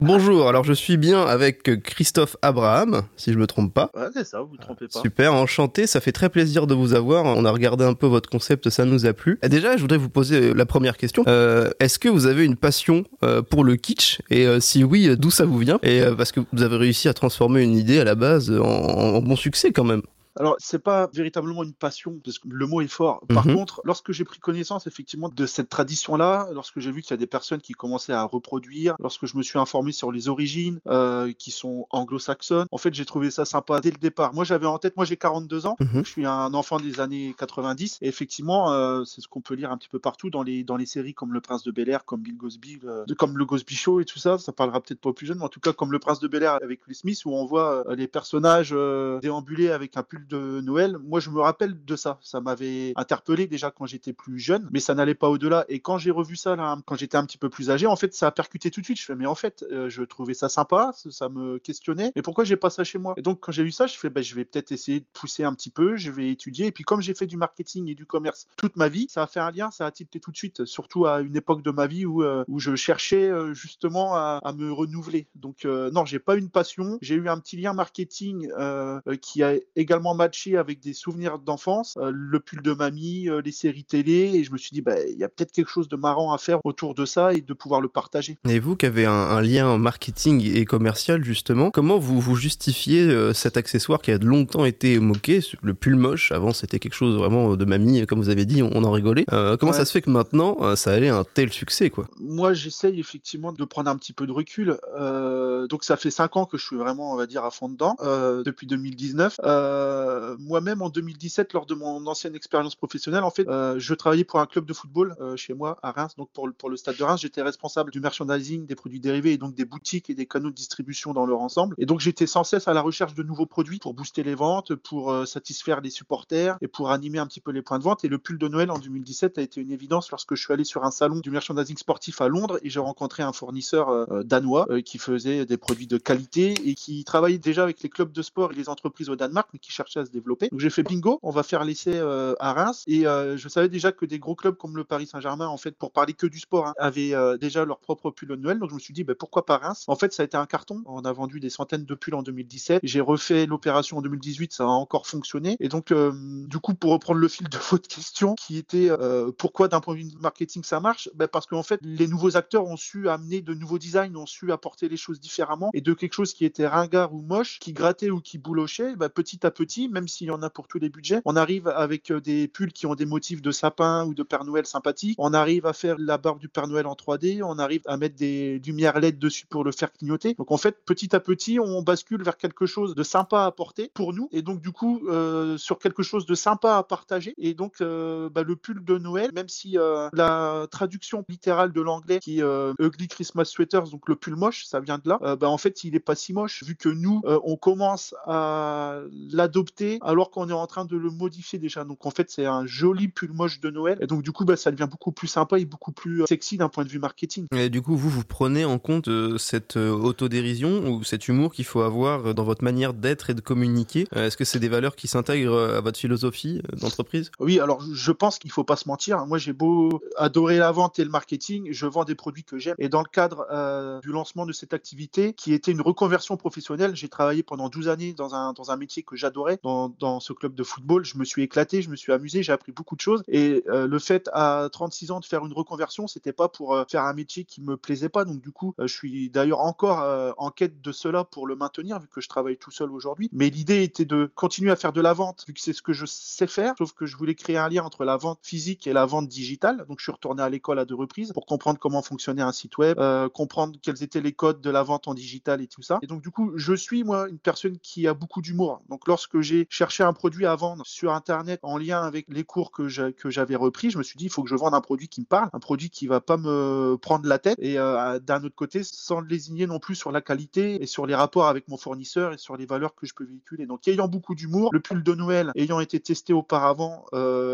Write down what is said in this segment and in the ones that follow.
Bonjour, alors je suis bien avec Christophe Abraham, si je me trompe pas. Ouais, c'est ça, vous ne trompez pas. Super, enchanté, ça fait très plaisir de vous avoir. On a regardé un peu votre concept, ça nous a plu. Et déjà, je voudrais vous poser la première question. Est-ce que vous avez une passion pour le kitsch? Et si oui, d'où ça vous vient? Et parce que vous avez réussi à transformer une idée à la base en bon succès quand même. Alors, c'est pas véritablement une passion, parce que le mot est fort. Par Mhm. contre, lorsque j'ai pris connaissance effectivement de cette tradition-là, lorsque j'ai vu qu'il y a des personnes qui commençaient à reproduire, lorsque je me suis informé sur les origines qui sont anglo-saxonnes, en fait, j'ai trouvé ça sympa dès le départ. Moi, j'avais en tête, moi j'ai 42 ans, Mhm. donc je suis un enfant des années 90, et effectivement, c'est ce qu'on peut lire un petit peu partout dans les séries comme Le Prince de Bel-Air, comme Bill Cosby, comme Le Cosby Show et tout ça. Ça parlera peut-être pas aux plus jeunes, mais en tout cas comme Le Prince de Bel-Air avec Will Smith, où on voit les personnages déambuler avec un pull de Noël. Moi, je me rappelle de ça. Ça m'avait interpellé déjà quand j'étais plus jeune, mais ça n'allait pas au-delà. Et quand j'ai revu ça, là, quand j'étais un petit peu plus âgé, en fait, ça a percuté tout de suite. Je fais, mais en fait, je trouvais ça sympa, ça me questionnait. Mais pourquoi j'ai pas ça chez moi? Et donc, quand j'ai eu ça, je fais, je vais peut-être essayer de pousser un petit peu, je vais étudier. Et puis, comme j'ai fait du marketing et du commerce toute ma vie, ça a fait un lien, ça a tilté tout de suite, surtout à une époque de ma vie où je cherchais justement à me renouveler. Donc, non, j'ai pas une passion. J'ai eu un petit lien marketing qui a également matché avec des souvenirs d'enfance, le pull de mamie, les séries télé, et je me suis dit, il y a peut-être quelque chose de marrant à faire autour de ça et de pouvoir le partager. Et vous qui avez un lien marketing et commercial justement, comment vous justifiez cet accessoire qui a de longtemps été moqué, le pull moche? Avant c'était quelque chose vraiment de mamie, comme vous avez dit, on en rigolait. Comment ça Ouais. se fait que maintenant ça allait à un tel succès quoi? Moi, j'essaye effectivement de prendre un petit peu de recul. Donc, ça fait 5 ans que je suis vraiment, on va dire, à fond dedans, depuis 2019. Moi-même, en 2017, lors de mon ancienne expérience professionnelle, en fait, je travaillais pour un club de football chez moi à Reims. Donc, pour le stade de Reims, j'étais responsable du merchandising, des produits dérivés et donc des boutiques et des canaux de distribution dans leur ensemble. Et donc, j'étais sans cesse à la recherche de nouveaux produits pour booster les ventes, pour satisfaire les supporters et pour animer un petit peu les points de vente. Et le pull de Noël en 2017 a été une évidence lorsque je suis allé sur un salon du merchandising sportif à Londres et j'ai rencontré un fournisseur danois qui faisait des produits de qualité et qui travaillait déjà avec les clubs de sport et les entreprises au Danemark, mais qui cherchait à se développer. Donc j'ai fait bingo, on va faire l'essai à Reims et je savais déjà que des gros clubs comme le Paris Saint-Germain, en fait, pour parler que du sport, avaient déjà leur propre pull de Noël. Donc je me suis dit, pourquoi pas Reims? En fait, ça a été un carton. On a vendu des centaines de pulls en 2017. J'ai refait l'opération en 2018, ça a encore fonctionné. Et donc, du coup, pour reprendre le fil de votre question, qui était pourquoi d'un point de vue marketing ça marche? Parce qu'en fait, les nouveaux acteurs ont su amener de nouveaux designs, ont su apporter les choses différemment et de quelque chose qui était ringard ou moche, qui grattait ou qui boulochait, petit à petit, même s'il y en a pour tous les budgets, on arrive avec des pulls qui ont des motifs de sapin ou de Père Noël sympathiques, on arrive à faire la barbe du Père Noël en 3D, on arrive à mettre des lumières LED dessus pour le faire clignoter. Donc en fait, petit à petit, on bascule vers quelque chose de sympa à porter pour nous et donc du coup, sur quelque chose de sympa à partager. Et donc, le pull de Noël, même si la traduction littérale de l'anglais qui est Ugly Christmas Sweaters, donc le pull moche, ça vient de là, en fait, il est pas si moche vu que nous, on commence à l'adopter alors qu'on est en train de le modifier déjà. Donc en fait, c'est un joli pull moche de Noël et donc du coup, ça devient beaucoup plus sympa et beaucoup plus sexy d'un point de vue marketing. Et du coup, vous prenez en compte cette autodérision ou cet humour qu'il faut avoir dans votre manière d'être et de communiquer. Est-ce que c'est des valeurs qui s'intègrent à votre philosophie d'entreprise? Oui, alors je pense qu'il faut pas se mentir. Moi, j'ai beau adorer la vente et le marketing, je vends des produits que j'aime. Et dans le cadre du lancement de cette activité, qui était une reconversion professionnelle, j'ai travaillé pendant 12 années dans un métier que j'adorais, dans ce club de football. Je me suis éclaté, je me suis amusé, j'ai appris beaucoup de choses. Et le fait à 36 ans de faire une reconversion, c'était pas pour faire un métier qui me plaisait pas. Donc du coup, je suis d'ailleurs encore en quête de cela pour le maintenir, vu que je travaille tout seul aujourd'hui. Mais l'idée était de continuer à faire de la vente, vu que c'est ce que je sais faire, sauf que je voulais créer un lien entre la vente physique et la vente digitale. Donc je suis retourné à l'école à 2 reprises pour comprendre comment fonctionnait un site web, comprendre quels étaient les codes de la vente en digital et tout ça. Et donc du coup, je suis moi une personne qui a beaucoup d'humour. Donc lorsque j'ai cherché un produit à vendre sur internet en lien avec les cours que j'avais repris, je me suis dit il faut que je vende un produit qui me parle, un produit qui va pas me prendre la tête et d'un autre côté sans lésigner non plus sur la qualité et sur les rapports avec mon fournisseur et sur les valeurs que je peux véhiculer. Donc ayant beaucoup d'humour, le pull de Noël ayant été testé auparavant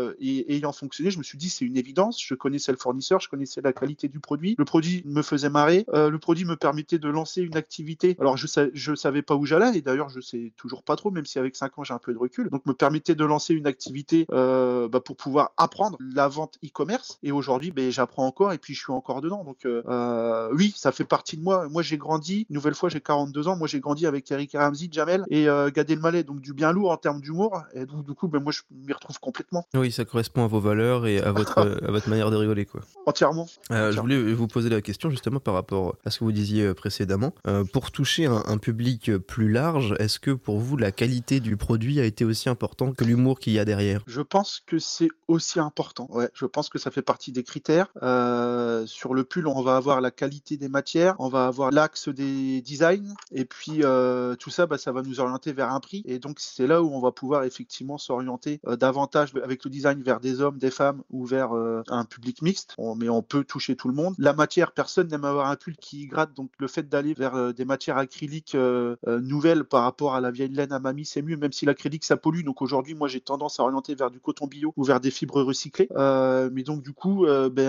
et ayant fonctionné, je me suis dit c'est une évidence. Je connaissais le fournisseur, je connaissais la qualité du produit. Le produit me faisait marrer. Le produit me permettait de lancer une activité. Alors je savais pas où j'allais et d'ailleurs je sais toujours pas trop, même si avec 5 ans, j'ai un peu de recul, donc me permettait de lancer une activité pour pouvoir apprendre la vente e-commerce. Et aujourd'hui, j'apprends encore et puis je suis encore dedans. Donc oui, ça fait partie de moi. Moi, j'ai grandi, une nouvelle fois, j'ai 42 ans. Moi, j'ai grandi avec Eric Ramsey, Jamel et Gad Elmaleh, donc du bien lourd en termes d'humour. Et donc, du coup, moi, je m'y retrouve complètement. Oui, ça correspond à vos valeurs et à votre manière de rigoler, quoi. Entièrement. Je voulais vous poser la question justement par rapport à ce que vous disiez précédemment. Pour toucher un public plus large, est-ce que pour vous la qualité du produit a été aussi importante que l'humour qu'il y a derrière? Je pense que c'est aussi important. Ouais, je pense que ça fait partie des critères. Sur le pull, on va avoir la qualité des matières, on va avoir l'axe des designs, et puis tout ça, ça va nous orienter vers un prix. Et donc c'est là où on va pouvoir effectivement s'orienter davantage avec le design vers des hommes, des femmes ou vers un public mixte. Mais on peut toucher tout le monde. La matière, personne n'aime avoir un pull qui gratte, donc le fait d'aller vers des matières acryliques nouvelles par rapport à la vieille laine à mamie, c'est mieux, même si l'acrylique ça pollue. Donc aujourd'hui, moi j'ai tendance à orienter vers du coton bio ou vers des fibres recyclées. Mais donc du coup,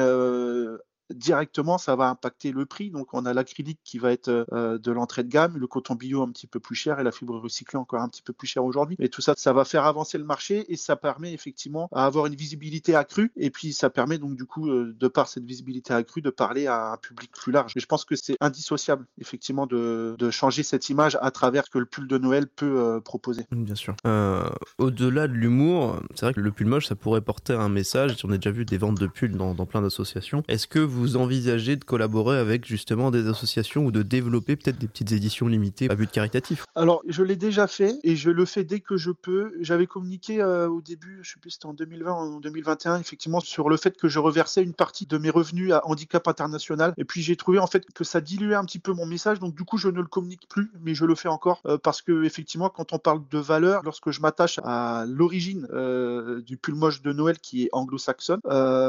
directement, ça va impacter le prix. Donc, on a l'acrylique qui va être de l'entrée de gamme, le coton bio un petit peu plus cher et la fibre recyclée encore un petit peu plus cher aujourd'hui. Et tout ça, ça va faire avancer le marché et ça permet effectivement à avoir une visibilité accrue. Et puis, ça permet donc du coup, de par cette visibilité accrue, de parler à un public plus large. Et je pense que c'est indissociable, effectivement, de changer cette image à travers ce que le pull de Noël peut proposer. Bien sûr. Au-delà de l'humour, c'est vrai que le pull moche, ça pourrait porter un message. On a déjà vu des ventes de pulls dans plein d'associations. Est-ce que vous envisagez de collaborer avec justement des associations ou de développer peut-être des petites éditions limitées à but caritatif? Alors, je l'ai déjà fait et je le fais dès que je peux. J'avais communiqué au début, je sais plus si c'était en 2020 ou en 2021, effectivement, sur le fait que je reversais une partie de mes revenus à Handicap International. Et puis, j'ai trouvé en fait que ça diluait un petit peu mon message. Donc, du coup, je ne le communique plus, mais je le fais encore parce que, effectivement, quand on parle de valeur, lorsque je m'attache à l'origine du pull moche de Noël qui est anglo-saxonne,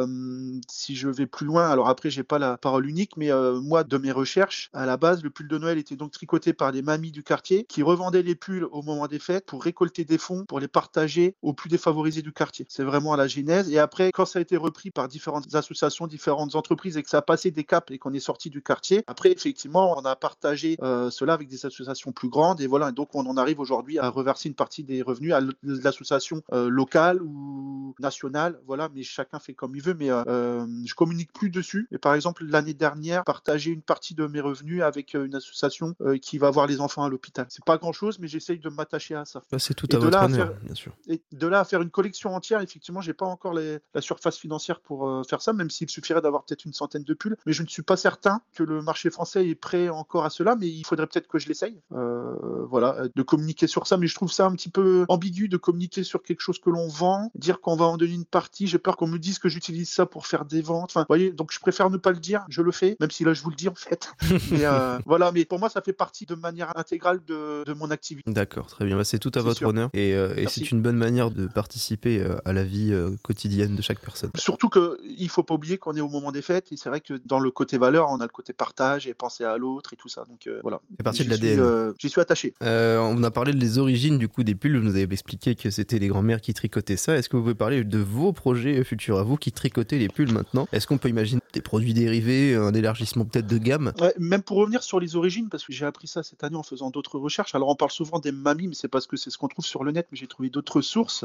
si je vais plus loin, alors après, j'ai pas la parole unique, mais moi, de mes recherches, à la base, le pull de Noël était donc tricoté par des mamies du quartier qui revendaient les pulls au moment des fêtes pour récolter des fonds pour les partager aux plus défavorisés du quartier. C'est vraiment à la genèse. Et après, quand ça a été repris par différentes associations, différentes entreprises et que ça a passé des caps et qu'on est sorti du quartier, après, effectivement, on a partagé cela avec des associations plus grandes et voilà. Et donc, on en arrive aujourd'hui à reverser une partie des revenus à l'association locale ou nationale. Voilà, mais chacun fait comme il veut. Mais je communique plus dessus. Et par exemple, l'année dernière, partager une partie de mes revenus avec une association qui va voir les enfants à l'hôpital. C'est pas grand-chose, mais j'essaye de m'attacher à ça. C'est tout à votre honneur, bien sûr. Et de là à faire une collection entière, effectivement, j'ai pas encore la surface financière pour faire ça, même s'il suffirait d'avoir peut-être une centaine de pulls. Mais je ne suis pas certain que le marché français est prêt encore à cela, mais il faudrait peut-être que je l'essaye. Voilà, de communiquer sur ça, mais je trouve ça un petit peu ambigu de communiquer sur quelque chose que l'on vend, dire qu'on va en donner une partie. J'ai peur qu'on me dise que j'utilise ça pour faire des ventes. Enfin, vous voyez, donc je préfère ne pas le dire. Je le fais, même si là je vous le dis en fait. Mais voilà, mais pour moi, ça fait partie de manière intégrale de mon activité. D'accord, très bien. C'est tout à votre honneur et c'est une bonne manière de participer à la vie quotidienne de chaque personne. Surtout qu'il ne faut pas oublier qu'on est au moment des fêtes et c'est vrai que dans le côté valeur, on a le côté partage et penser à l'autre et tout ça. Donc voilà. C'est partie de l'ADN. J'y suis attaché. On a parlé des origines du coup des pulls. Vous nous avez expliqué que c'était les grands-mères qui tricotaient ça. Est-ce que vous pouvez parler de vos projets futurs à vous qui tricotez les pulls maintenant? Est-ce qu'on peut imaginer des produits dérivés, un élargissement peut-être de gamme? Ouais, même pour revenir sur les origines, parce que j'ai appris ça cette année en faisant d'autres recherches. Alors on parle souvent des mamies, mais c'est parce que c'est ce qu'on trouve sur le net, mais j'ai trouvé d'autres sources.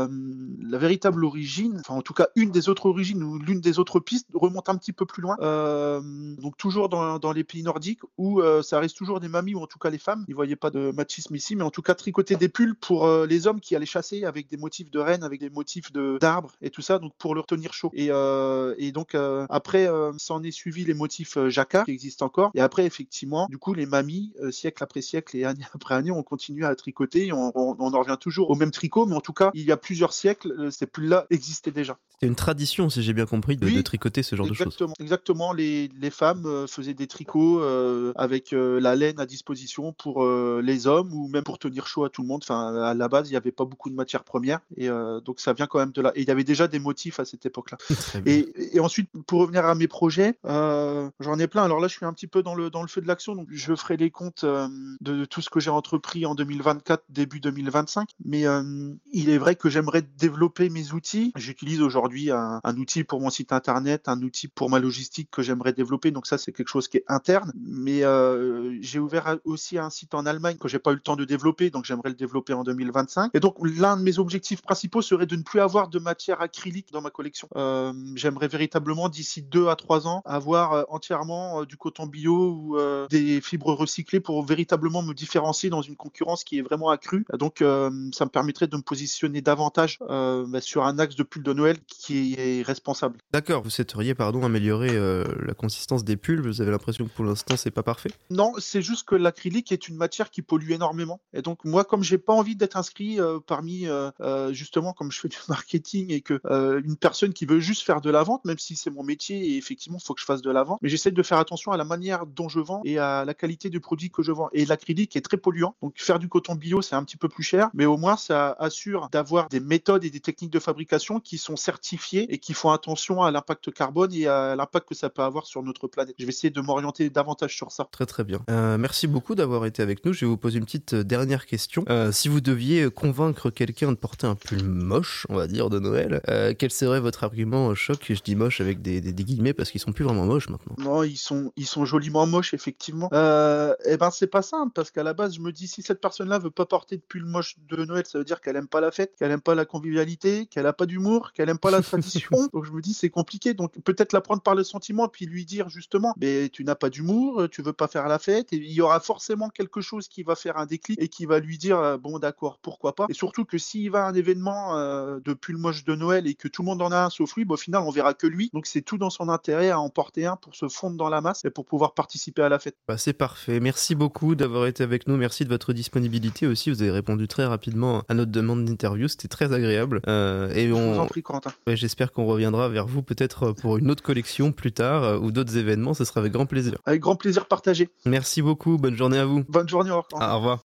La véritable origine, enfin en tout cas une des autres origines ou l'une des autres pistes remonte un petit peu plus loin. Donc toujours dans les pays nordiques où ça reste toujours des mamies ou en tout cas les femmes. Ils ne voyaient pas de machisme ici, mais en tout cas tricoter des pulls pour les hommes qui allaient chasser avec des motifs de rennes, avec des motifs d'arbres et tout ça, donc pour leur tenir chaud. Et donc après, s'en est suivi les motifs jacquard qui existent encore. Et après, effectivement, du coup, les mamies, siècle après siècle et année après année, on continue à tricoter. On en revient toujours au même tricot, mais en tout cas, il y a plusieurs siècles, ces pulls-là existaient déjà. C'était une tradition, si j'ai bien compris, de tricoter ce genre de choses. Exactement. Les femmes faisaient des tricots avec la laine à disposition pour les hommes ou même pour tenir chaud à tout le monde. Enfin, à la base, il n'y avait pas beaucoup de matières premières et donc ça vient quand même de là. Et il y avait déjà des motifs à cette époque-là. Et ensuite, pour revenir à mes projets, j'en ai plein. Alors là, je suis un petit peu dans le feu de l'action, donc je ferai les comptes de tout ce que j'ai entrepris en 2024, début 2025. Mais il est vrai que j'aimerais développer mes outils. J'utilise aujourd'hui un outil pour mon site internet, un outil pour ma logistique que j'aimerais développer. Donc ça, c'est quelque chose qui est interne. Mais j'ai ouvert aussi un site en Allemagne que j'ai pas eu le temps de développer, donc j'aimerais le développer en 2025. Et donc l'un de mes objectifs principaux serait de ne plus avoir de matière acrylique dans ma collection. J'aimerais véritablement d'ici 2 à 3 ans avoir entièrement du coton bio ou des fibres recyclées pour véritablement me différencier dans une concurrence qui est vraiment accrue. Donc ça me permettrait de me positionner davantage sur un axe de pull de Noël qui est responsable. D'accord, vous souhaiteriez améliorer la consistance des pulls, vous avez l'impression que pour l'instant c'est pas parfait? Non, c'est juste que l'acrylique est une matière qui pollue énormément. Et donc moi, comme j'ai pas envie d'être inscrit parmi justement, comme je fais du marketing et que une personne qui veut juste faire de la vente, même si c'est mon métier et effectivement il faut que je fasse de la vente, mais j'essaie de faire attention à la manière dont je vends et à la qualité du produit que je vends. Et l'acrylique est très polluant, donc faire du coton bio c'est un petit peu plus cher, mais au moins ça assure d'avoir des méthodes et des techniques de fabrication qui sont certifiées et qui font attention à l'impact carbone et à l'impact que ça peut avoir sur notre planète. Je vais essayer de m'orienter davantage sur ça. Très très bien. Merci beaucoup d'avoir été avec nous. Je vais vous poser une petite dernière question. Si vous deviez convaincre quelqu'un de porter un pull moche, on va dire, de Noël, quel serait votre argument choc? Je dis moche avec des guillemets parce qu'ils sont plus vraiment moches maintenant. Non, ils sont joliment moches, effectivement. Eh ben, c'est pas simple, parce qu'à la base, je me dis, si cette personne-là veut pas porter de pull moche de Noël, ça veut dire qu'elle aime pas la fête, qu'elle aime pas la convivialité, qu'elle a pas d'humour, qu'elle aime pas la tradition. Donc, je me dis, c'est compliqué. Donc, peut-être la prendre par le sentiment, puis lui dire, justement, mais tu n'as pas d'humour, tu veux pas faire la fête, et il y aura forcément quelque chose qui va faire un déclic et qui va lui dire, bon, d'accord, pourquoi pas. Et surtout que s'il va à un événement de pull moche de Noël et que tout le monde en a un sauf lui, au final, on verra que lui. Donc, c'est tout dans son intérêt à en porter un pour se fondre dans la masse et pour pouvoir participer à la fête. Bah, c'est parfait. Merci beaucoup d'avoir été avec nous. Merci de votre disponibilité aussi. Vous avez répondu très rapidement à notre demande d'interview. C'était très agréable. Je vous en prie, Corentin. Ouais, j'espère qu'on reviendra vers vous peut-être pour une autre collection plus tard ou d'autres événements. Ce sera avec grand plaisir. Avec grand plaisir partagé. Merci beaucoup. Bonne journée à vous. Bonne journée, au revoir. Au revoir.